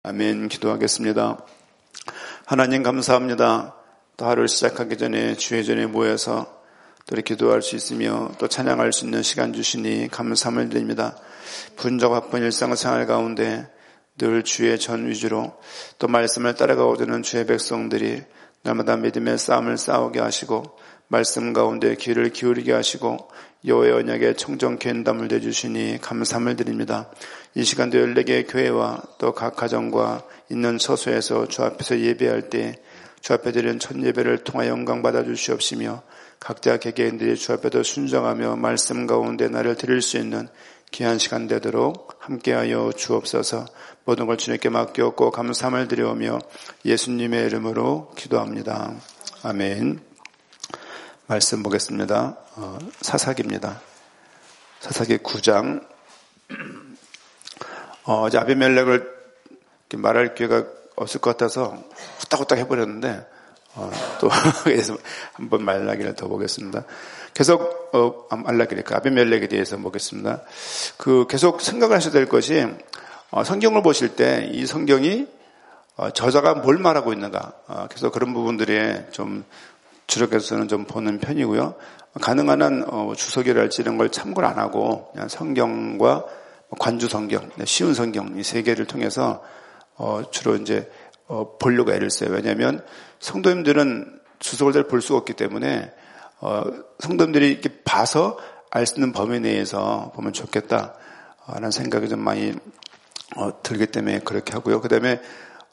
아멘. 기도하겠습니다. 하나님 감사합니다. 또 하루를 시작하기 전에 주의 전에 모여서 또 이렇게 기도할 수 있으며 또 찬양할 수 있는 시간 주시니 감사함을 드립니다. 분주하고 바쁜 일상생활 가운데 늘 주의 전 위주로 또 말씀을 따라가오는 주의 백성들이 날마다 믿음의 싸움을 싸우게 하시고 말씀 가운데 귀를 기울이게 하시고 여호와의 언약에 청정케 인담을 내주시니 감사함을 드립니다. 이 시간도 14개의 교회와 또 각 가정과 있는 처소에서 주 앞에서 예배할 때 주 앞에 드리는 첫 예배를 통하여 영광 받아 주시옵시며 각자 개개인들이 주 앞에도 순정하며 말씀 가운데 나를 드릴 수 있는 귀한 시간 되도록 함께하여 주옵소서. 모든 걸 주님께 맡겼고 감사함을 드려오며 예수님의 이름으로 기도합니다. 아멘. 말씀 보겠습니다. 사사기입니다. 사사기 9장. 이제 아비멜렉을 말할 기회가 없을 것 같아서 후딱후딱 해버렸는데 또 그래서 한번 말라기를 더 보겠습니다. 계속 말라기를 아비멜렉에 대해서 보겠습니다. 계속 생각을 하셔야 될 것이 성경을 보실 때 이 성경이 저자가 뭘 말하고 있는가. 그래서 그런 부분들에 좀 주력해서는 좀 보는 편이고요. 가능한 한 주석이랄지 이런 걸 참고를 안 하고 그냥 성경과 관주 성경, 쉬운 성경 이 세 개를 통해서 주로 이제 보려고 애를 써요. 왜냐하면 성도님들은 주석을 잘 볼 수가 없기 때문에 성도님들이 이렇게 봐서 알 수 있는 범위 내에서 보면 좋겠다 하는 생각이 좀 많이 들기 때문에 그렇게 하고요. 그다음에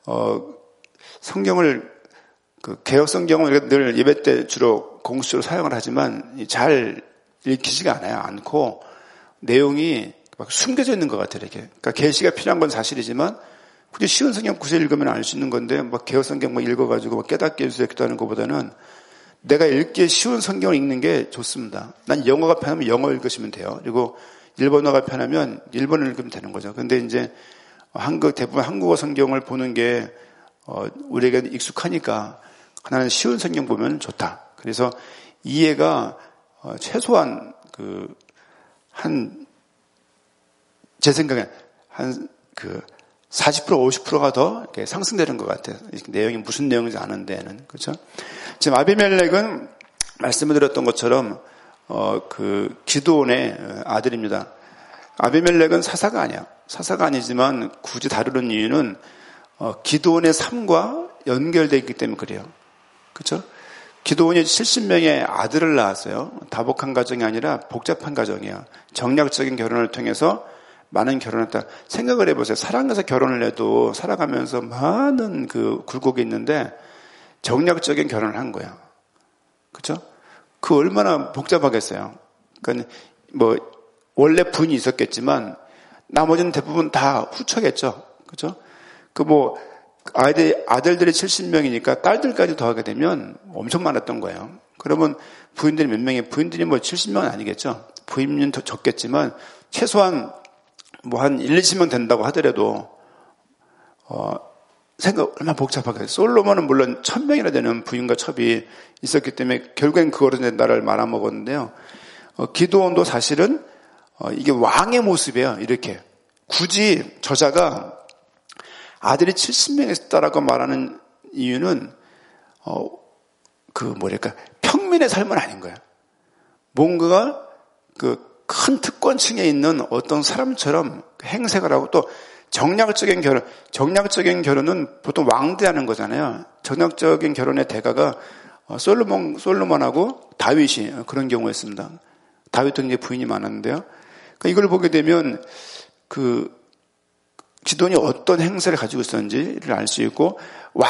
성경을 개혁 성경은 늘 예배 때 주로 공식적으로 사용을 하지만 잘 읽히지가 않고 내용이 막 숨겨져 있는 것 같아요. 이렇게. 그러니까 계시가 필요한 건 사실이지만 굳이 쉬운 성경 구절 읽으면 알 수 있는 건데 막 개혁 성경 막 읽어가지고 깨닫게 해주세요 기도하는 것보다는 내가 읽기 쉬운 성경을 읽는 게 좋습니다. 난 영어가 편하면 영어 읽으시면 돼요. 그리고 일본어가 편하면 일본어 읽으면 되는 거죠. 근데 이제 대부분 한국어 성경을 보는 게 우리에게 익숙하니까 하나는 쉬운 성경 보면 좋다. 그래서 이해가 최소한 제 생각엔 40% 50%가 더 이렇게 상승되는 것 같아요. 내용이 무슨 내용인지 아는 데는. 그렇죠? 지금 아비멜렉은 말씀을 드렸던 것처럼 기드온의 아들입니다. 아비멜렉은 사사가 아니야. 사사가 아니지만 굳이 다루는 이유는 기드온의 삶과 연결되어 있기 때문에 그래요. 그렇죠? 기드온이 70명의 아들을 낳았어요. 다복한 가정이 아니라 복잡한 가정이에요. 정략적인 결혼을 통해서 많은 결혼을 했다. 생각을 해보세요. 사랑해서 결혼을 해도 살아가면서 많은 굴곡이 있는데 정략적인 결혼을 한 거야. 그렇죠? 얼마나 복잡하겠어요. 그러니까 원래 부인이 있었겠지만 나머지는 대부분 다 후처겠죠. 그렇죠? 아들들이 70명이니까 딸들까지 더하게 되면 엄청 많았던 거예요. 그러면 부인들이 몇 명이에요? 부인들이 70명은 아니겠죠. 부인은 더 적겠지만 최소한 한 1, 20명 된다고 하더라도 생각 얼마나 복잡하게. 솔로몬은 물론 1000명이나 되는 부인과 첩이 있었기 때문에 결국엔 그거로 나라를 말아먹었는데요. 기드온도 사실은 이게 왕의 모습이에요. 이렇게 굳이 저자가 아들이 70명 있었다라고 말하는 이유는 평민의 삶은 아닌 거예요. 뭔가가 큰 특권층에 있는 어떤 사람처럼 행색을 하고 또 정략적인 결혼은 보통 왕대 하는 거잖아요. 정략적인 결혼의 대가가 솔로몬하고 다윗이 그런 경우였습니다. 다윗도 이제 부인이 많았는데요. 그러니까 이걸 보게 되면 기드온이 어떤 행세를 가지고 있었는지를 알 수 있고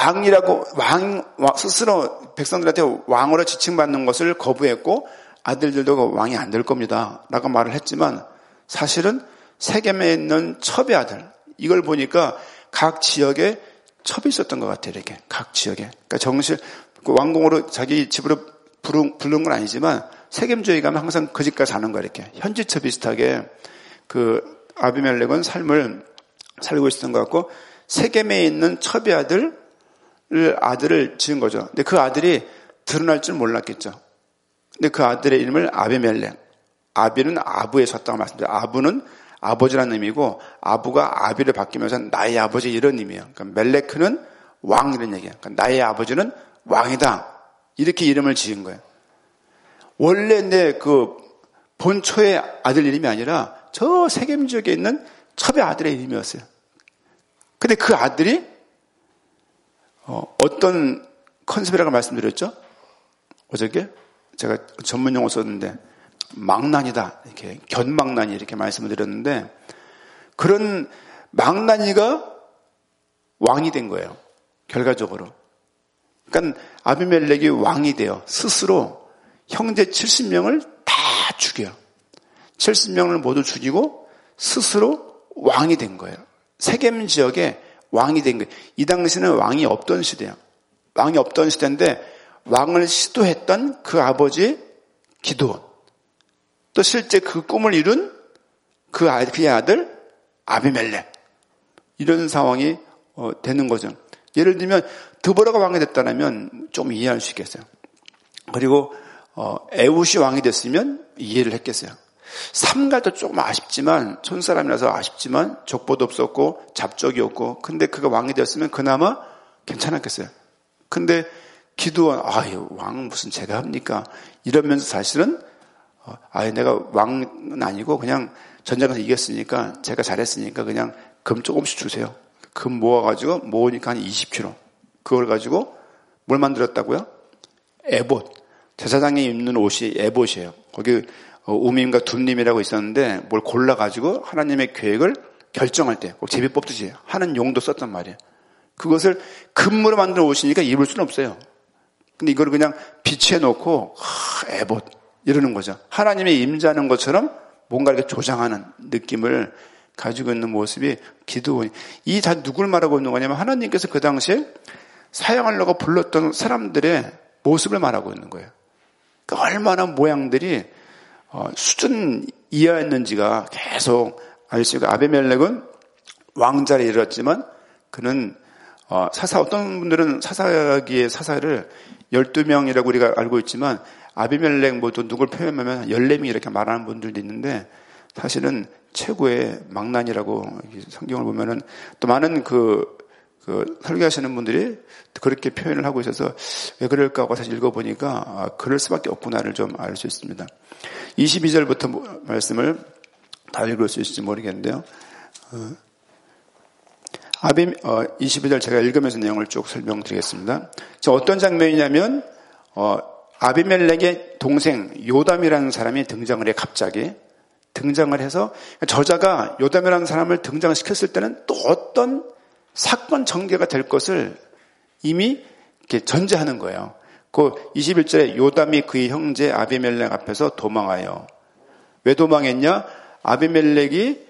스스로 백성들한테 왕으로 지칭받는 것을 거부했고 아들들도 왕이 안 될 겁니다 라고 말을 했지만 사실은 세겜에 있는 첩의 아들 이걸 보니까 각 지역에 첩이 있었던 것 같아요. 이렇게 각 지역에 그러니까 왕궁으로 자기 집으로 부른 건 아니지만 세겜 지역에 가면 항상 그 집까지 사는 거야. 이렇게 현지처 비슷하게 아비멜렉은 삶을 살고 있었던 것 같고 세겜에 있는 첩의 아들을 지은 거죠. 근데 그 아들이 드러날 줄 몰랐겠죠. 근데 그 아들의 이름을 아비멜렉. 아비는 아부에 섰다고 말씀드렸죠. 아부는 아버지라는 의미고 아부가 아비를 바뀌면서 나의 아버지 이런 의미예요. 그러니까 멜레크는 왕 이런 얘기예요. 그러니까 나의 아버지는 왕이다. 이렇게 이름을 지은 거예요. 원래 내 그 본초의 아들 이름이 아니라 저 세겜 지역에 있는 첩의 아들의 이름이었어요. 근데 그 아들이 어떤 컨셉이라고 말씀드렸죠? 어저께 제가 전문 용어 썼는데 망나니다 이렇게 견망나니 이렇게 말씀을 드렸는데 그런 망나니가 왕이 된 거예요. 결과적으로. 그러니까 아비멜렉이 왕이 돼요. 스스로 형제 70명을 다 죽여요. 70명을 모두 죽이고 스스로 왕이 된 거예요. 세겜 지역에 왕이 된 거예요. 이 당시는 왕이 없던 시대예요. 왕이 없던 시대인데 왕을 시도했던 그 아버지 기드온. 또 실제 그 꿈을 이룬 그의 아들 아비멜렉. 이런 상황이 되는 거죠. 예를 들면 드보라가 왕이 됐다면 좀 이해할 수 있겠어요. 그리고 에훗이 왕이 됐으면 이해를 했겠어요. 삼갈도 조금 아쉽지만 촌사람이라서 아쉽지만 족보도 없었고 잡적이 없고 근데 그가 왕이 됐으면 그나마 괜찮았겠어요. 근데 기드온 왕 무슨 제가 합니까? 이러면서 사실은 내가 왕은 아니고 그냥 전쟁에서 이겼으니까 제가 잘했으니까 그냥 금 조금씩 주세요. 금 모아가지고 모으니까 한 20kg. 그걸 가지고 뭘 만들었다고요? 에봇. 제사장이 입는 옷이 에봇이에요. 거기 우밈과 둠림이라고 있었는데 뭘 골라가지고 하나님의 계획을 결정할 때 꼭 제비 뽑듯이 하는 용도 썼단 말이에요. 그것을 금으로 만든 옷이니까 입을 수는 없어요. 근데 이걸 그냥 비치해 놓고 에봇 이러는 거죠. 하나님의 임재하는 것처럼 뭔가 이렇게 조장하는 느낌을 가지고 있는 모습이 기드온이. 이 다 누굴 말하고 있는 거냐면 하나님께서 그 당시에 사용하려고 불렀던 사람들의 모습을 말하고 있는 거예요. 그러니까 얼마나 모양들이 수준 이하였는지가 계속 알 수 있고 아비멜렉은 왕자를 이뤘지만 그는 어떤 분들은 사사기의 사사를 12명이라고 우리가 알고 있지만 아비멜렉 모두 누굴 표현하면 14명 이렇게 말하는 분들도 있는데 사실은 최고의 망난이라고 성경을 보면은 또 많은 그 설교하시는 분들이 그렇게 표현을 하고 있어서 왜 그럴까 하고 사실 읽어보니까 그럴 수밖에 없구나를 좀 알 수 있습니다. 22절부터 말씀을 다 읽을 수 있을지 모르겠는데요. 22절 제가 읽으면서 내용을 쭉 설명드리겠습니다. 어떤 장면이냐면 아비멜렉의 동생 요담이라는 사람이 등장을 해 갑자기 등장을 해서 저자가 요담이라는 사람을 등장시켰을 때는 또 어떤 사건 전개가 될 것을 이미 이렇게 전제하는 거예요. 그 21절에 요담이 그의 형제 아비멜렉 앞에서 도망하여. 왜 도망했냐? 아비멜렉의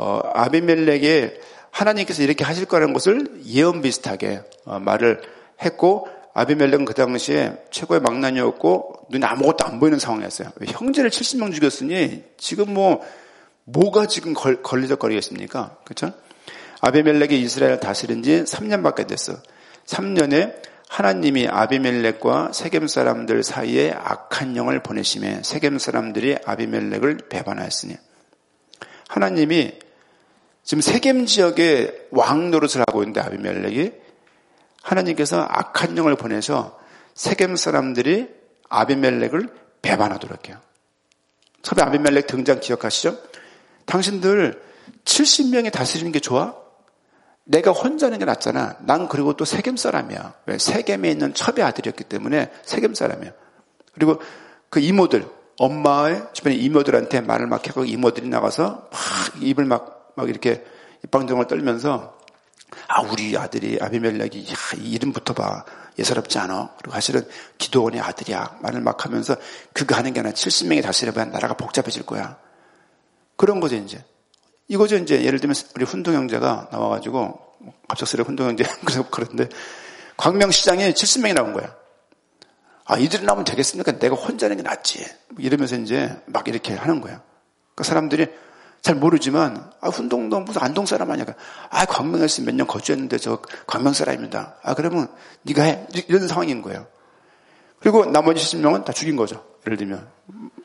하나님께서 이렇게 하실 거라는 것을 예언 비슷하게 말을 했고 아비멜렉은 그 당시에 최고의 망난이었고 눈에 아무것도 안 보이는 상황이었어요. 형제를 70명 죽였으니 지금 뭐가 지금 걸리적거리겠습니까? 그렇죠? 아비멜렉이 이스라엘을 다스린 지 3년밖에 됐어. 3년에 하나님이 아비멜렉과 세겜 사람들 사이에 악한 영을 보내심에 세겜 사람들이 아비멜렉을 배반하였으니 하나님이 지금 세겜 지역에 왕 노릇을 하고 있는데 아비멜렉이 하나님께서 악한 영을 보내서 세겜 사람들이 아비멜렉을 배반하도록 해요. 처음에 아비멜렉 등장 기억하시죠? 당신들 70명이 다스리는 게 좋아? 내가 혼자 하는 게 낫잖아. 난 그리고 또 세겜 사람이야. 왜? 세겜에 있는 첩의 아들이었기 때문에 세겜 사람이야. 그리고 그 이모들, 엄마의 주변에 이모들한테 말을 막 해서 이모들이 나가서 막 입을 막 이렇게 입방정을 떨면서 우리 아들이 아비멜렉이 이름부터 봐. 예사롭지 않아. 그리고 사실은 기드온의 아들이야. 말을 막 하면서 그거 하는 게 아니라 70명이 다스려봐야 나라가 복잡해질 거야. 그런 거죠, 이제. 이거죠, 이제. 예를 들면, 우리 훈동 형제가 나와가지고, 갑작스레 훈동 형제, 그런데, 광명시장에 70명이 나온 거야. 이들이 나오면 되겠습니까? 내가 혼자 하는 게 낫지. 이러면서 이제 막 이렇게 하는 거야. 그 사람들이 잘 모르지만, 훈동도 무슨 안동 사람 아니야. 광명에서 몇 년 거주했는데 저 광명 사람입니다. 그러면 네가 해. 이런 상황인 거예요. 그리고 나머지 70명은 다 죽인 거죠. 예를 들면.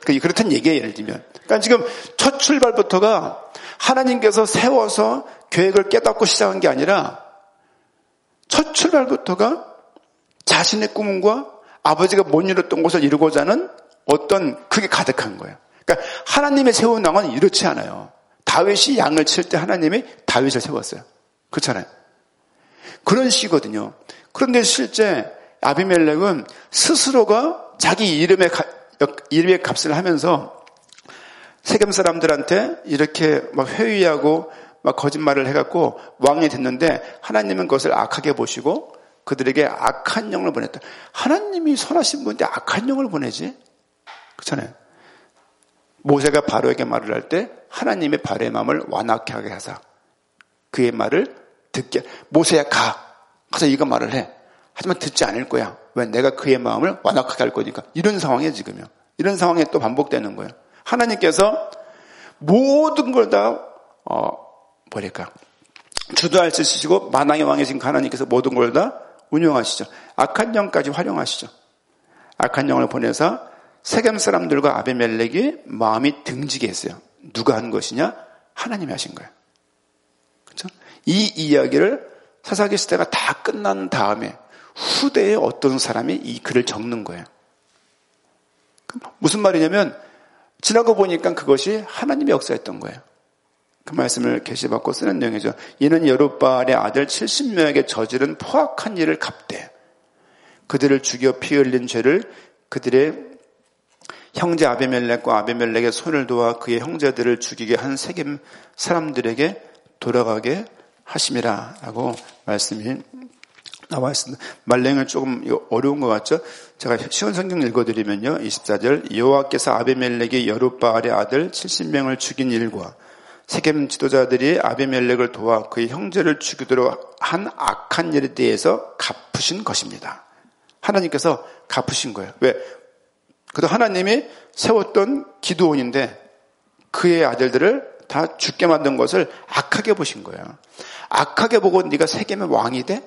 그렇다는 얘기예요, 예를 들면. 그러니까 지금 첫 출발부터가 하나님께서 세워서 계획을 깨닫고 시작한 게 아니라 첫 출발부터가 자신의 꿈과 아버지가 못 이뤘던 것을 이루고자 하는 어떤 그게 가득한 거예요. 그러니까 하나님의 세운 왕은 이렇지 않아요. 다윗이 양을 칠 때 하나님이 다윗을 세웠어요. 그렇잖아요. 그런 식이거든요. 그런데 실제 아비멜렉은 스스로가 자기 이름의 값을 하면서 세겜 사람들한테 이렇게 막 회의하고 막 거짓말을 해갖고 왕이 됐는데 하나님은 그것을 악하게 보시고 그들에게 악한 영을 보냈다. 하나님이 선하신 분인데 악한 영을 보내지? 그렇잖아요. 모세가 바로에게 말을 할 때 하나님의 바로의 마음을 완악하게 하게 하사 그의 말을 듣게. 모세야 가서 이거 말을 해. 하지만 듣지 않을 거야. 왜? 내가 그의 마음을 완악하게 할 거니까. 이런 상황이에요 지금요. 이런 상황이 또 반복되는 거예요. 하나님께서 모든 걸 다 주도할 수 있으시고 만왕의 왕이신 하나님께서 모든 걸 다 운영하시죠. 악한 영까지 활용하시죠. 악한 영을 보내서 세겜 사람들과 아비멜렉이 마음이 등지게 했어요. 누가 한 것이냐? 하나님이 하신 거예요. 그렇죠? 이 이야기를 사사기 시대가 다 끝난 다음에 후대에 어떤 사람이 이 글을 적는 거예요. 무슨 말이냐면 지나고 보니까 그것이 하나님의 역사였던 거예요. 그 말씀을 계시받고 쓰는 내용이죠. 이는 여룻바알의 아들 70명에게 저지른 포악한 일을 갚되 그들을 죽여 피 흘린 죄를 그들의 형제 아비멜렉과 아비멜렉의 손을 도와 그의 형제들을 죽이게 한 세겜 사람들에게 돌아가게 하심이라 라고 말씀이 나와 있습니다. 말랭을 조금 어려운 것 같죠? 제가 쉬운 성경 읽어드리면요. 24절 여호와께서 아비멜렉이 여룻바알의 아들 70명을 죽인 일과 세겜 지도자들이 아비멜렉을 도와 그의 형제를 죽이도록 한 악한 일에 대해서 갚으신 것입니다. 하나님께서 갚으신 거예요. 왜? 그도 하나님이 세웠던 기드온인데 그의 아들들을 다 죽게 만든 것을 악하게 보신 거예요. 악하게 보고 네가 세겜의 왕이 돼?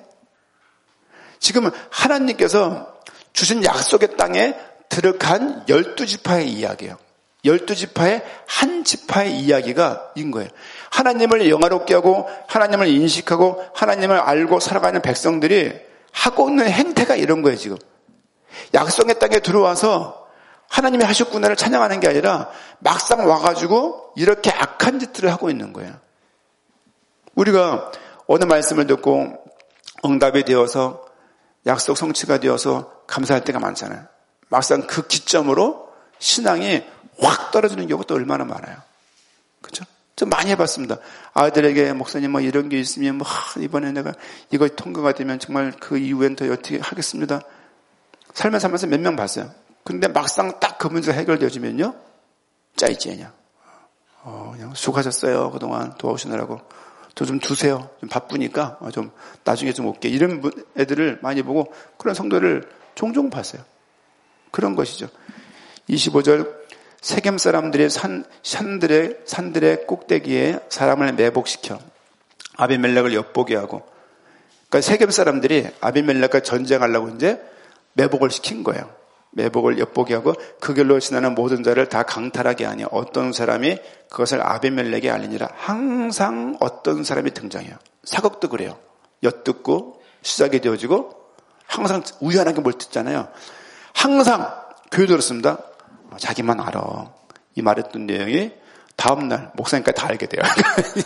지금 하나님께서 주신 약속의 땅에 들어간 12지파의 이야기예요. 12지파의 한 지파의 이야기가 인 거예요. 하나님을 영화롭게 하고 하나님을 인식하고 하나님을 알고 살아가는 백성들이 하고 있는 행태가 이런 거예요. 지금 약속의 땅에 들어와서 하나님이 하셨구나를 찬양하는 게 아니라 막상 와가지고 이렇게 악한 짓들을 하고 있는 거예요. 우리가 어느 말씀을 듣고 응답이 되어서 약속 성취가 되어서 감사할 때가 많잖아요. 막상 그 기점으로 신앙이 확 떨어지는 경우가 또 얼마나 많아요. 그렇죠? 좀 많이 해봤습니다. 아들에게 목사님 뭐 이런 게 있으면 이번에 내가 이거 통과가 되면 정말 그 이후엔 더 어떻게 하겠습니다. 살면서 몇 명 봤어요. 근데 막상 딱 그 문제가 해결되어지면요. 짜이지냐. 그냥 수고하셨어요. 그동안 도와오시느라고. 저 좀 두세요. 좀 바쁘니까 좀 나중에 좀 올게. 이런 애들을 많이 보고 그런 성도를 종종 봤어요. 그런 것이죠. 25절 세겜 사람들의 산들의 꼭대기에 사람을 매복시켜 아비멜렉을 엿보게 하고 그러니까 세겜 사람들이 아비멜렉과 전쟁하려고 이제 매복을 시킨 거예요. 매복을 엿보게 하고 그 길로 지나는 모든 자를 다 강탈하게 하니 어떤 사람이 그것을 아비멜렉에 알리니라. 항상 어떤 사람이 등장해요. 사극도 그래요. 엿듣고 시작이 되어지고 항상 우연하게 뭘 듣잖아요. 항상 교회 들었습니다. 자기만 알아. 이 말했던 내용이 다음날 목사님까지 다 알게 돼요.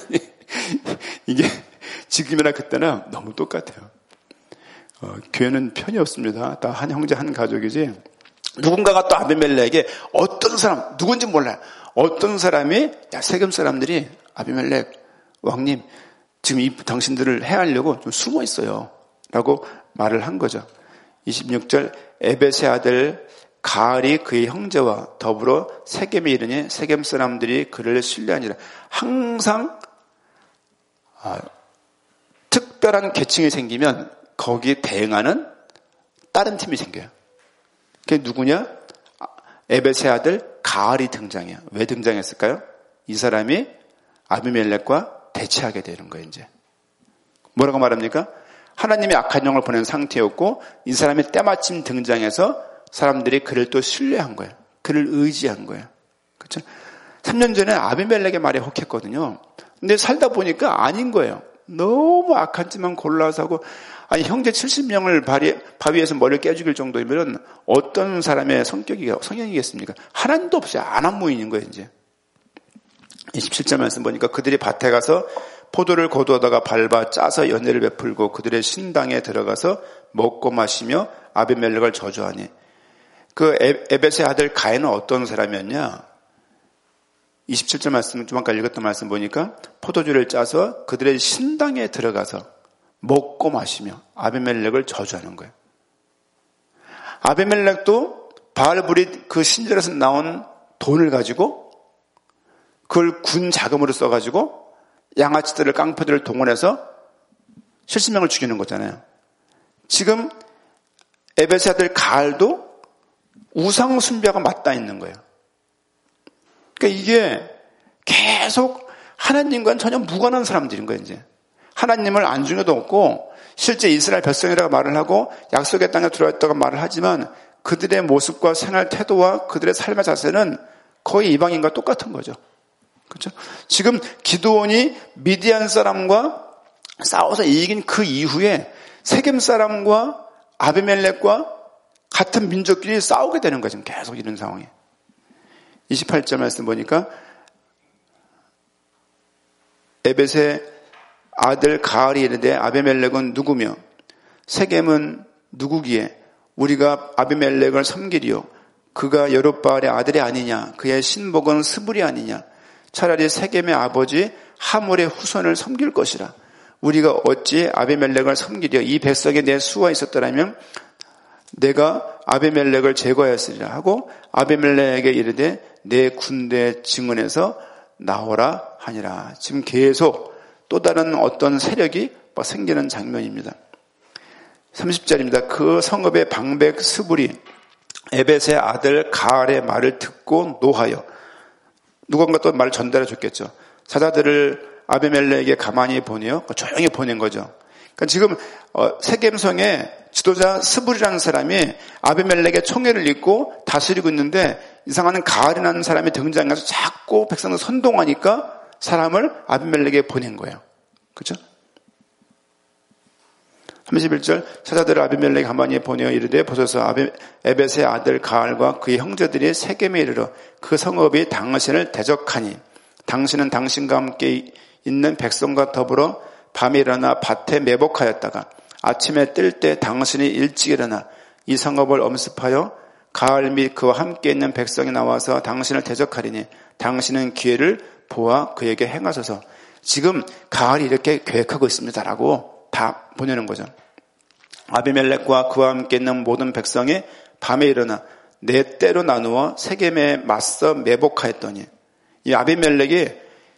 이게 지금이나 그때나 너무 똑같아요. 교회는 편이 없습니다. 다 한 형제 한 가족이지. 누군가가 또 아비멜렉에게 어떤 사람 누군지 몰라요. 어떤 사람이 세겜 사람들이 아비멜렉 왕님 지금 당신들을 해하려고 좀 숨어 있어요. 라고 말을 한 거죠. 26절 에벳의 아들 가알이 그의 형제와 더불어 세겜에 이르니 세겜 사람들이 그를 신뢰하니라. 항상 특별한 계층이 생기면 거기에 대응하는 다른 팀이 생겨요. 그게 누구냐? 에벳의 아들 가알이 등장해요. 왜 등장했을까요? 이 사람이 아비멜렉과 대치하게 되는 거예요. 이제 뭐라고 말합니까? 하나님이 악한 영을 보낸 상태였고 이 사람이 때마침 등장해서 사람들이 그를 또 신뢰한 거예요. 그를 의지한 거예요. 그렇죠? 3년 전에 아비멜렉의 말에 혹했거든요. 근데 살다 보니까 아닌 거예요. 너무 악한 짓만 골라서 하고, 아니 형제 70명을 바위에서 머리를 깨죽일 정도이면 어떤 사람의 성향이겠습니까? 하나님도 없이 안한무인인 거예요. 이제 27절 말씀 보니까 그들이 밭에 가서 포도를 거두어다가 밟아 짜서 연회를 베풀고 그들의 신당에 들어가서 먹고 마시며 아비멜렉을 저주하니, 그 에벳의 아들 가인은 어떤 사람이었냐? 27절 말씀, 좀 아까 읽었던 말씀 보니까 포도주를 짜서 그들의 신당에 들어가서 먹고 마시며 아비멜렉을 저주하는 거예요. 아비멜렉도 바알브릿 그 신전에서 나온 돈을 가지고 그걸 군 자금으로 써가지고 양아치들을, 깡패들을 동원해서 70명을 죽이는 거잖아요. 지금 에벳의 아들 가알도 우상 숭배하고 맞닿아 있는 거예요. 그러니까 이게 계속 하나님과는 전혀 무관한 사람들인 거예요. 이제 하나님을 안중에도 없고 실제 이스라엘 백성이라고 말을 하고 약속의 땅에 들어왔다고 말을 하지만 그들의 모습과 생활 태도와 그들의 삶의 자세는 거의 이방인과 똑같은 거죠. 그렇죠? 지금 기드온이 미디안 사람과 싸워서 이긴 그 이후에 세겜 사람과 아비멜렉과 같은 민족끼리 싸우게 되는 거죠. 지금 계속 이런 상황이. 28절 말씀 보니까 에벳의 아들 가알이 이르되 아비멜렉은 누구며 세겜은 누구기에 우리가 아비멜렉을 섬기리요? 그가 여룹바알의 아들이 아니냐? 그의 신복은 스불이 아니냐? 차라리 세겜의 아버지 하몰의 후손을 섬길 것이라. 우리가 어찌 아비멜렉을 섬기려? 이 백성에 내 수가 있었더라면 내가 아비멜렉을 제거하였으리라 하고 아비멜렉에게 이르되 내 군대 증언에서 나오라 하니라. 지금 계속 또 다른 어떤 세력이 생기는 장면입니다. 30절입니다. 그 성읍의 방백 스불이 에벳의 아들 가알의 말을 듣고 노하여, 누군가 또 말을 전달해 줬겠죠. 사자들을 아비멜렉에게 가만히 보내요. 조용히 보낸 거죠. 그러니까 지금 세겜성의 지도자 스불이라는 사람이 아비멜렉의 총애를 잇고 다스리고 있는데 이상한 가알이라는 사람이 등장해서 자꾸 백성을 선동하니까 사람을 아비멜렉에게 보낸 거예요. 그렇죠? 31절 사자들을 아비멜렉 가만히 보내어 이르되 보소서 에벳의 아들 가알과 그의 형제들이 세겜에 이르러 그 성읍이 당신을 대적하니 당신은 당신과 함께 있는 백성과 더불어 밤에 일어나 밭에 매복하였다가 아침에 뜰 때 당신이 일찍 일어나 이 성읍을 엄습하여 가알 및 그와 함께 있는 백성이 나와서 당신을 대적하리니 당신은 기회를 보아 그에게 행하소서. 지금 가알이 이렇게 계획하고 있습니다라고 다 보내는 거죠. 아비멜렉과 그와 함께 있는 모든 백성이 밤에 일어나 네 때로 나누어 세겜에 맞서 매복하였더니, 이 아비멜렉이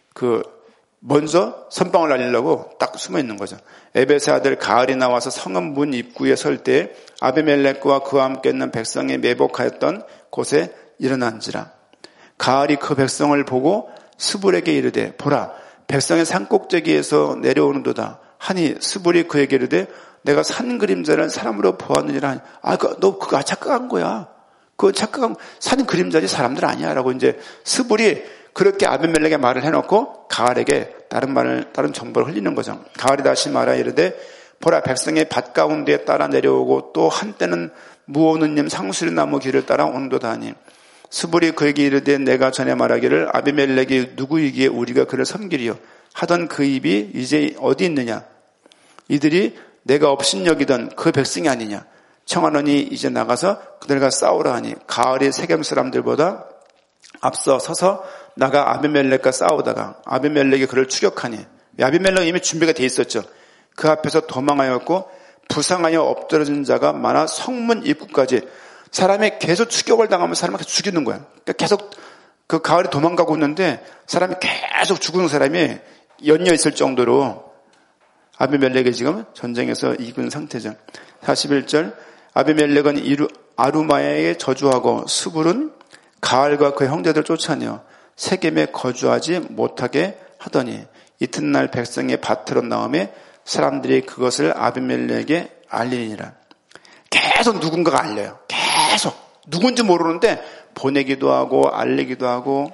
먼저 선방을 날리려고 딱 숨어 있는 거죠. 에벳의 아들 가알이 나와서 성읍 문 입구에 설 때 아비멜렉과 그와 함께 있는 백성이 매복하였던 곳에 일어난지라. 가알이 그 백성을 보고 스불에게 이르되 보라 백성의 산꼭대기에서 내려오는도다 하니 스불이 그에게 이르되 내가 산 그림자를 사람으로 보았느니라 하니 너 그거 착각한 거야. 그거 착각한 산 그림자지 사람들 아니야 라고 이제 스불이 그렇게 아비멜렉의 말을 해놓고 가알에게 다른 정보를 흘리는 거죠. 가알이 다시 말하 이르되 보라 백성의 밭 가운데 따라 내려오고 또 한때는 무오느님 상수리 나무 길을 따라 온도다 하니 스불이 그에게 이르되 내가 전에 말하기를 아비멜렉이 누구이기에 우리가 그를 섬기리요 하던 그 입이 이제 어디 있느냐? 이들이 내가 업신여기던 그 백성이 아니냐? 청하노니 이제 나가서 그들과 싸우라 하니 가알이 세겜 사람들보다 앞서 서서 나가 아비멜렉과 싸우다가 아비멜렉이 그를 추격하니, 아비멜렉은 이미 준비가 돼 있었죠. 그 앞에서 도망하였고 부상하여 엎드러진 자가 많아 성문 입구까지, 사람이 계속 추격을 당하면 사람을 계속 죽이는 거야. 그러니까 계속 그 가을에 도망가고 있는데 사람이 계속 죽은 사람이 연이어 있을 정도로 아비멜렉이 지금 전쟁에서 이긴 상태죠. 41절 아비멜렉은 아루마에게 저주하고 스불은 가알과 그 형제들 쫓아내어 세겜에 거주하지 못하게 하더니 이튿날 백성의 밭으로 나오매 사람들이 그것을 아비멜렉에게 알리니라. 계속 누군가가 알려요. 계속 누군지 모르는데 보내기도 하고 알리기도 하고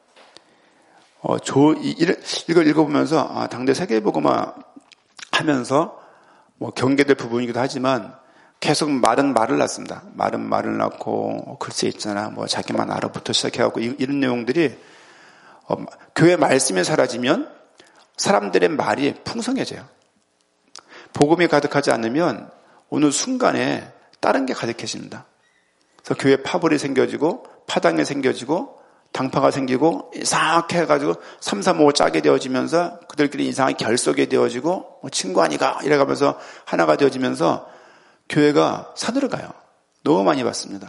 이걸 읽어보면서 당대 세계복음화 하면서 뭐 경계될 부분이기도 하지만 계속 말은 말을 낳습니다. 말은 말을 낳고 글쎄 있잖아 뭐 자기만 알아부터 시작해갖고 이런 내용들이 교회 말씀이 사라지면 사람들의 말이 풍성해져요. 복음이 가득하지 않으면 어느 순간에 다른 게 가득해집니다. 그래서 교회 파벌이 생겨지고 파당이 생겨지고 당파가 생기고 이상하게 해가지고 3, 4, 5 짜게 되어지면서 그들끼리 이상하게 결속이 되어지고 친구 아니가 이래가면서 하나가 되어지면서 교회가 사들어가요. 너무 많이 봤습니다.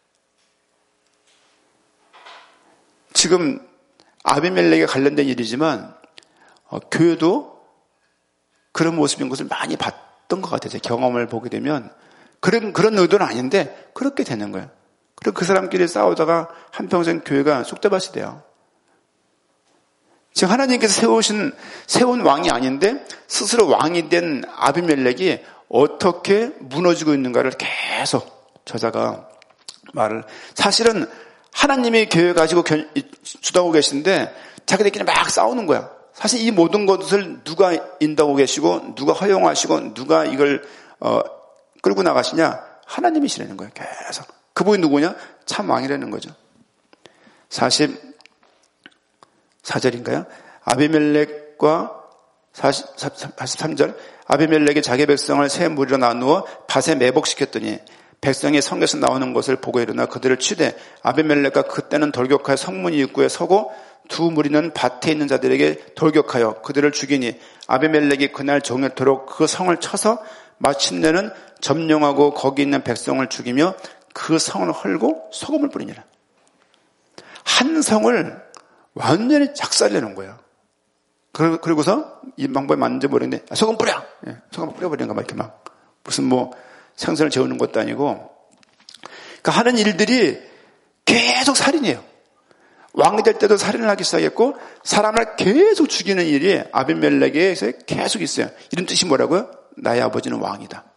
지금 아비멜렉에 관련된 일이지만 교회도 그런 모습인 것을 많이 봤던 것 같아요. 제 경험을 보게 되면 그런 의도는 아닌데 그렇게 되는 거예요. 그리고 그 사람끼리 싸우다가 한평생 교회가 쑥대밭이 돼요. 지금 하나님께서 세운 왕이 아닌데 스스로 왕이 된 아비멜렉이 어떻게 무너지고 있는가를 계속 저자가 말을. 사실은 하나님이 교회 가지고 주도하고 계신데 자기들끼리 막 싸우는 거야. 사실 이 모든 것을 누가 인도하고 계시고 누가 허용하시고 누가 이걸 끌고 나가시냐? 하나님이시라는 거예요. 계속. 그분이 누구냐? 참 왕이라는 거죠. 44절인가요? 아비멜렉과 43절 아비멜렉이 자기 백성을 세 무리로 나누어 밭에 매복시켰더니 백성이 성에서 나오는 것을 보고 일어나 그들을 치되 아비멜렉과 그때는 돌격하여 성문 입구에 서고 두 무리는 밭에 있는 자들에게 돌격하여 그들을 죽이니 아비멜렉이 그날 종일토록 그 성을 쳐서 마침내는 점령하고 거기 있는 백성을 죽이며 그 성을 헐고 소금을 뿌리니라. 한 성을 완전히 작살내는 거예요. 그리고서 이 방법이 맞는지 모르겠는데 소금 뿌려! 소금 뿌려버리는 거 막 이렇게 막 무슨 뭐 생선을 재우는 것도 아니고 그러니까 하는 일들이 계속 살인이에요. 왕이 될 때도 살인을 하기 시작했고 사람을 계속 죽이는 일이 아비멜렉에서 계속 있어요. 이런 뜻이 뭐라고요? 나의 아버지는 왕이다.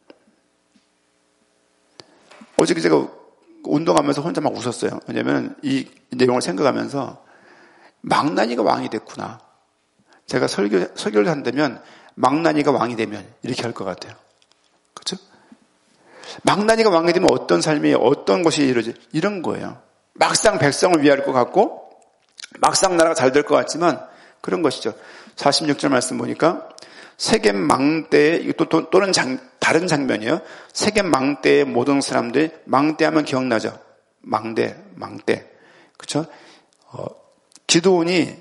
어저께 제가 운동하면서 혼자 막 웃었어요. 왜냐하면 이 내용을 생각하면서 망나니가 왕이 됐구나. 제가 설교를 한다면 망나니가 왕이 되면 이렇게 할 것 같아요. 그렇죠? 망나니가 왕이 되면 어떤 삶이 어떤 것이 이루어지 이런 거예요. 막상 백성을 위할 것 같고 막상 나라가 잘 될 것 같지만 그런 것이죠. 46절 말씀 보니까 세겜 망대에 또는 다른 장면이에요. 세겜 망대의 모든 사람들이 망대하면 기억나죠. 망대. 그렇죠? 기드온이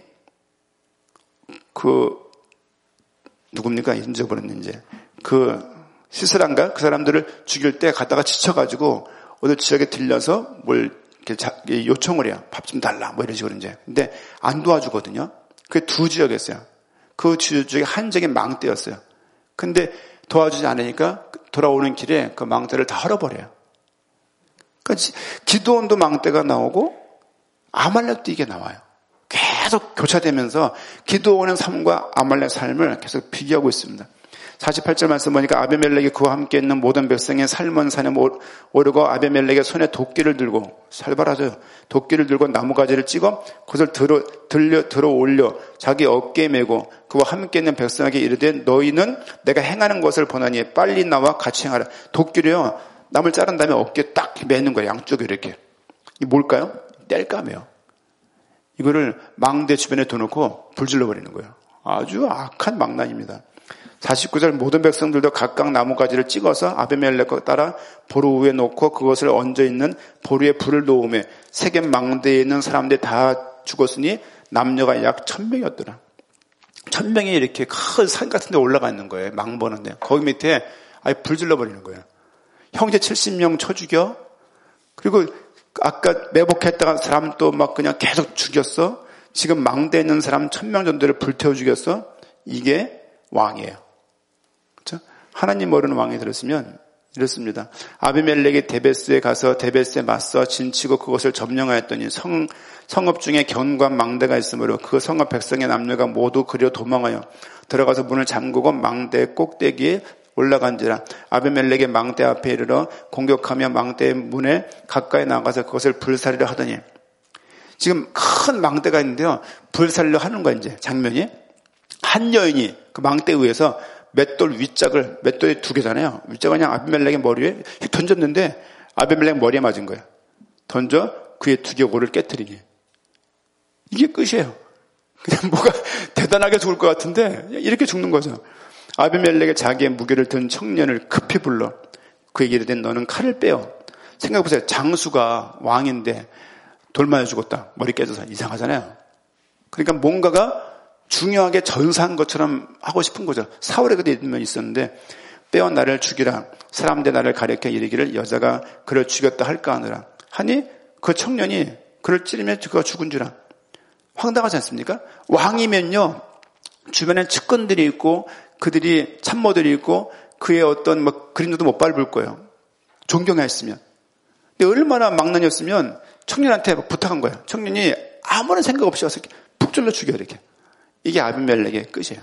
누굽니까? 잊어버렸는지. 시스라인가? 그 사람들을 죽일 때 갔다가 지쳐가지고 어느 지역에 들려서 뭘 이렇게 요청을 해요. 밥 좀 달라. 뭐 이런 식으로 이제. 근데 안 도와주거든요. 그게 두 지역이었어요. 그 지역에 한 지역이 망대였어요. 근데 도와주지 않으니까 돌아오는 길에 그 망대를 다 헐어버려요. 그러니까 기드온도 망대가 나오고 아말렉도 이게 나와요. 계속 교차되면서 기드온의 삶과 아말렉 삶을 계속 비교하고 있습니다. 48절 말씀 보니까 아비멜렉이 그와 함께 있는 모든 백성의 살몬 산에 오르고 아비멜렉의 손에 도끼를 들고 살벌하죠. 도끼를 들고 나무가지를 찍어 그것을 들어 올려 자기 어깨에 메고 그와 함께 있는 백성에게 이르되 너희는 내가 행하는 것을 보나니 빨리 나와 같이 행하라. 도끼를요 남을 자른 다음에 어깨에 딱 매는 거예요. 양쪽에 이렇게. 이게 뭘까요? 땔감이에요. 이거를 망대 주변에 둬놓고 불질러 버리는 거예요. 아주 악한 망난입니다. 49절 모든 백성들도 각각 나무가지를 찍어서 아비멜렉과 따라 보루 위에 놓고 그것을 얹어있는 보루에 불을 놓으며 세겜 망대에 있는 사람들이 다 죽었으니 남녀가 약 1000명이었더라. 1000명이 이렇게 큰 산 같은 데 올라가 있는 거예요. 망 보는데. 거기 밑에 아예 불 질러버리는 거예요. 형제 70명 쳐 죽여. 그리고 아까 매복했다가 사람 또 막 그냥 계속 죽였어. 지금 망대에 있는 사람 1000명 정도를 불태워 죽였어. 이게 왕이에요. 그렇죠? 하나님 모르는 왕이 들었으면 이렇습니다. 아비멜렉이 데베스에 가서 데베스에 맞서 진치고 그것을 점령하였더니 성읍 중에 견고한 망대가 있으므로 그 성읍 백성의 남녀가 모두 그려 도망하여 들어가서 문을 잠그고 망대의 꼭대기에 올라간지라. 아비멜렉의 망대 앞에 이르러 공격하며 망대의 문에 가까이 나가서 그것을 불살이려 하더니, 지금 큰 망대가 있는데요. 불살이려 하는 거야, 이제 장면이. 한 여인이 그 망대 위에서 맷돌 윗짝을, 맷돌이 2개잖아요. 윗짝을 그냥 아비멜렉의 머리에 던졌는데 아비멜렉 머리에 맞은 거예요. 던져 그의 2개 골을 깨트리니. 이게 끝이에요. 그냥 뭐가 대단하게 죽을 것 같은데 이렇게 죽는 거죠. 아비멜렉의 자기의 무게를 든 청년을 급히 불러 그에게 이르되 너는 칼을 빼어. 생각해보세요. 장수가 왕인데 돌 맞아 죽었다. 머리 깨져서 이상하잖아요. 그러니까 뭔가가 중요하게 전사한 것처럼 하고 싶은 거죠. 사울에 그때 있으면 있었는데 빼어 나를 죽이라. 사람들 나를 가리켜 이르기를 여자가 그를 죽였다 할까 하느라. 하니 그 청년이 그를 찌르며 그가 죽은 줄 알. 황당하지 않습니까? 왕이면요 주변에 측근들이 있고 그들이 참모들이 있고 그의 어떤 그림자도 못 밟을 거예요. 존경했으면. 근데 얼마나 망나니였으면 청년한테 부탁한 거예요. 청년이 아무런 생각 없이 와서 푹 찔러 죽여 이렇게. 이게 아비멜렉의 끝이에요.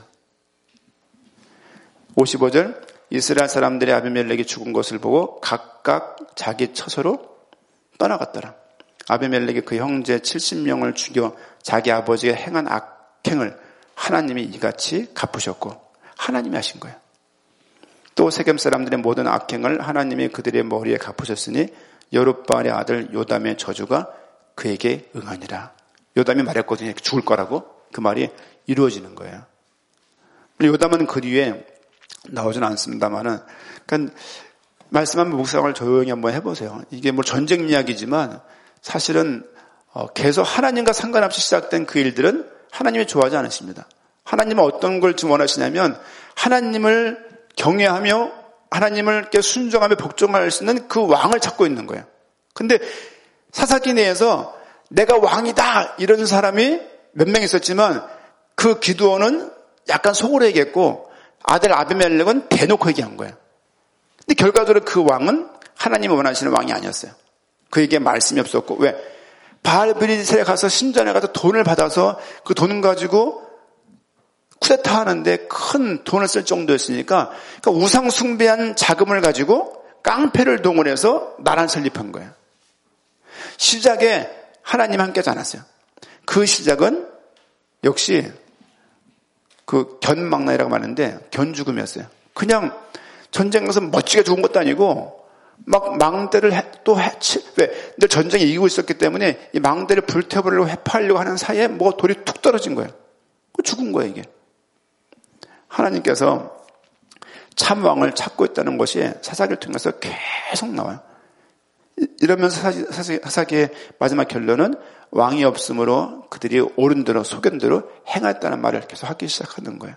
55절 이스라엘 사람들이 아비멜렉이 죽은 것을 보고 각각 자기 처소로 떠나갔더라. 아비멜렉이 그 형제 70명을 죽여 자기 아버지가 행한 악행을 하나님이 이같이 갚으셨고 하나님이 하신 거예요. 또 세겜 사람들의 모든 악행을 하나님이 그들의 머리에 갚으셨으니 여룻바알의 아들 요담의 저주가 그에게 응하니라. 요담이 말했거든요. 죽을 거라고. 그 말이 이루어지는 거예요. 요담은 그 뒤에 나오지는 않습니다만은, 그러니까 말씀 한번 묵상을 조용히 한번 해보세요. 이게 뭐 전쟁 이야기지만 사실은 계속 하나님과 상관없이 시작된 그 일들은 하나님이 좋아하지 않으십니다. 하나님은 어떤 걸 원하시냐면 하나님을 경외하며 하나님을께 순종하며 복종할 수 있는 그 왕을 찾고 있는 거예요. 근데 사사기 내에서 내가 왕이다 이런 사람이 몇 명 있었지만 그 기드온은 약간 속으로 얘기했고 아들 아비멜렉은 대놓고 얘기한 거예요. 근데 결과적으로 그 왕은 하나님이 원하시는 왕이 아니었어요. 그에게 말씀이 없었고 왜? 바알브리셀에 가서 신전에 가서 돈을 받아서 그 돈을 가지고 쿠데타 하는데 큰 돈을 쓸 정도였으니까 그러니까 우상 숭배한 자금을 가지고 깡패를 동원해서 나라를 설립한 거예요. 시작에 하나님 함께하지 않았어요. 그 시작은 역시 그 견망나이라고 말하는데 견죽음이었어요. 그냥 전쟁에서 멋지게 죽은 것도 아니고 막 망대를 왜? 늘 전쟁에 이기고 있었기 때문에 이 망대를 불태워버리려고 회파하려고 하는 사이에 뭐가 돌이 툭 떨어진 거예요. 죽은 거예요 이게. 하나님께서 참 왕을 찾고 있다는 것이 사사기를 통해서 계속 나와요. 이러면서 사사기의 마지막 결론은 왕이 없으므로 그들이 옳은 대로 속연 대로 행했다는 말을 계속 하기 시작하는 거예요.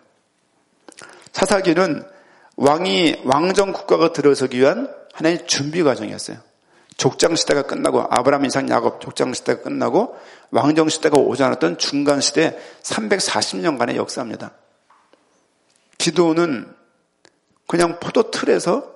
사사기는 왕이 왕정 국가가 들어서기 위한 하나의 준비 과정이었어요. 족장 시대가 끝나고 아브라함, 이삭, 야곱 족장 시대가 끝나고 왕정 시대가 오지 않았던 중간 시대 340년간의 역사입니다. 기드온은 그냥 포도 틀에서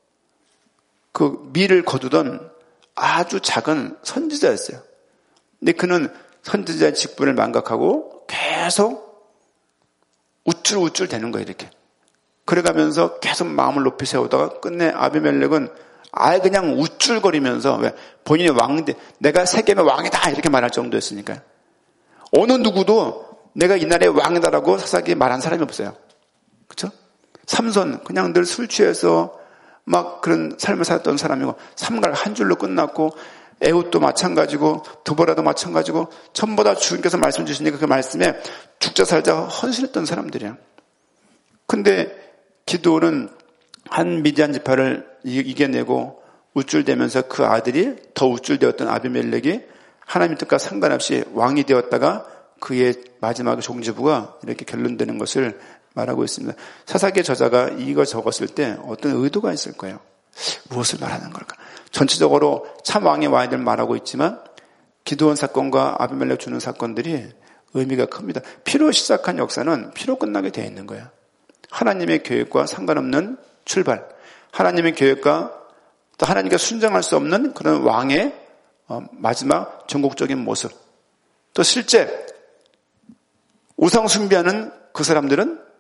그 밀을 거두던 아주 작은 선지자였어요. 근데 그는 선지자의 직분을 망각하고 계속 우쭐우쭐 되는 거예요, 이렇게. 그래가면서 계속 마음을 높이 세우다가 끝내 아비멜렉은 아예 그냥 우쭐거리면서 왜? 본인이 왕인데 내가 세겜의 왕이다 이렇게 말할 정도였으니까요. 어느 누구도 내가 이날의 왕이다라고 사사기에 말한 사람이 없어요. 그렇죠? 삼손 그냥 늘 술 취해서 막 그런 삶을 살았던 사람이고 삼갈 한 줄로 끝났고 에훗도 마찬가지고 드보라도 마찬가지고 전부 다 주님께서 말씀 주시니까 그 말씀에 죽자 살자 헌신했던 사람들이에요. 근데 기드온은 한 미디안 지파를 이겨내고 우쭐대면서 그 아들이 더 우쭐대었던 아비멜렉이 하나님의 뜻과 상관없이 왕이 되었다가 그의 마지막 종지부가 이렇게 결론되는 것을 말하고 있습니다. 사사기의 저자가 이거 적었을 때 어떤 의도가 있을 거예요. 무엇을 말하는 걸까? 전체적으로 참 왕의 와야 될 말하고 있지만 기드온 사건과 아비멜렉 주는 사건들이 의미가 큽니다. 피로 시작한 역사는 피로 끝나게 되어 있는 거예요. 하나님의 계획과 상관없는 출발, 하나님의 계획과 또 하나님께 순종할 수 없는 그런 왕의 마지막 전국적인 모습, 또 실제 우상 숭배하는 그 사람들은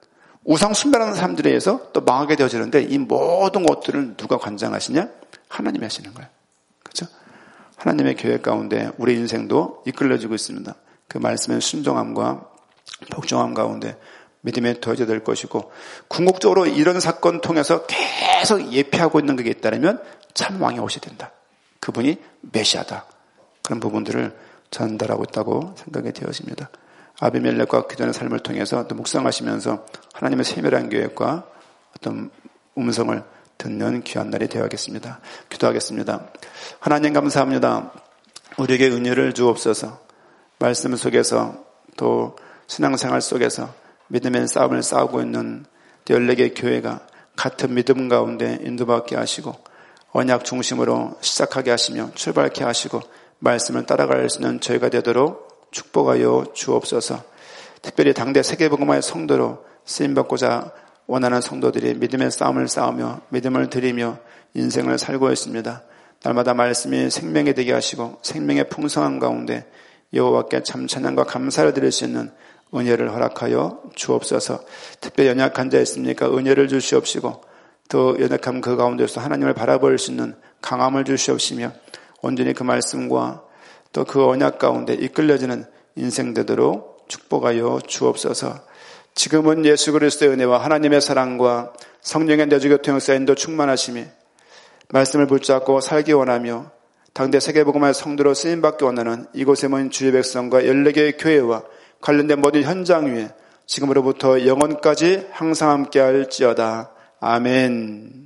우상 숭배하는 사람들에 의해서 또 망하게 되어지는데 이 모든 것들을 누가 관장하시냐? 하나님이 하시는 거예요. 그렇죠? 하나님의 계획 가운데 우리 인생도 이끌려지고 있습니다. 그 말씀의 순종함과 복종함 가운데 믿음에 더해져 될 것이고 궁극적으로 이런 사건 통해서 계속 예표하고 있는 게 있다면 참 왕이 오셔야 된다. 그분이 메시아다. 그런 부분들을 전달하고 있다고 생각이 되어집니다. 아비멜렉과 기도의 삶을 통해서 또 묵상하시면서 하나님의 세밀한 계획과 어떤 음성을 듣는 귀한 날이 되어야겠습니다. 기도하겠습니다. 하나님 감사합니다. 우리에게 은혜를 주옵소서. 말씀 속에서 또 신앙생활 속에서 믿음의 싸움을 싸우고 있는 14개의 교회가 같은 믿음 가운데 인도받게 하시고 언약 중심으로 시작하게 하시며 출발케 하시고 말씀을 따라갈 수 있는 저희가 되도록 축복하여 주옵소서. 특별히 당대 세계복음화의 성도로 쓰임받고자 원하는 성도들이 믿음의 싸움을 싸우며 믿음을 드리며 인생을 살고 있습니다. 날마다 말씀이 생명이 되게 하시고 생명의 풍성한 가운데 여호와께 참 찬양과 감사를 드릴 수 있는 은혜를 허락하여 주옵소서. 특별히 연약한 자 있습니까? 은혜를 주시옵시고 또 연약함 그 가운데서 하나님을 바라볼 수 있는 강함을 주시옵시며 온전히 그 말씀과 또 그 언약 가운데 이끌려지는 인생 되도록 축복하여 주옵소서. 지금은 예수 그리스도의 은혜와 하나님의 사랑과 성령의 내주교통 역사인도 충만하심이 말씀을 붙잡고 살기 원하며 당대 세계복음화의 성도로 쓰임받기 원하는 이곳에 모인 주의 백성과 14개의 교회와 관련된 모든 현장 위에 지금으로부터 영원까지 항상 함께 할지어다. 아멘.